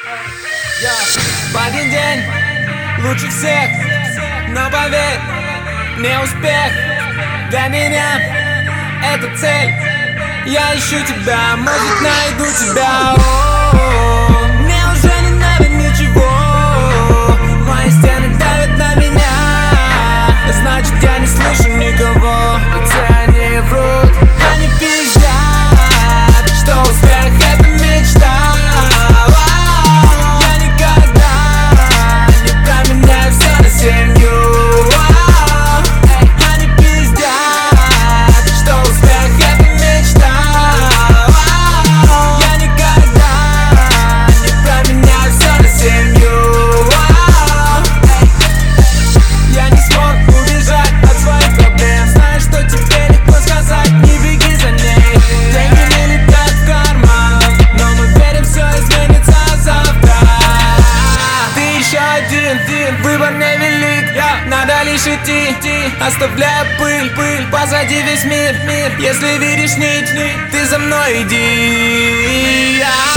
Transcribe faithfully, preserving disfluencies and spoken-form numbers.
В один день лучше всех, но поверь, не успех для меня это цель. Я ищу тебя, может найду тебя. О-о-о. Мне уже не надо ничего, мои стены давят на меня, значит я не слышу никого, ведь они врут, они пиздят, что успех это мечта. Я никогда не променяю все на семью. Они пиздят, что успех это мечта. Я никогда не променяю все на семью. Я не смог убежать от своих проблем, знаю, что тебе легко сказать, не беги за ней. Деньги не летят в карман, но мы верим, все изменится завтра. Ты еще один, один, выбор невелик, надо лишь идти, идти, оставляя пыль, пыль, позади весь мир, мир. Если видишь нить, ты за мной иди.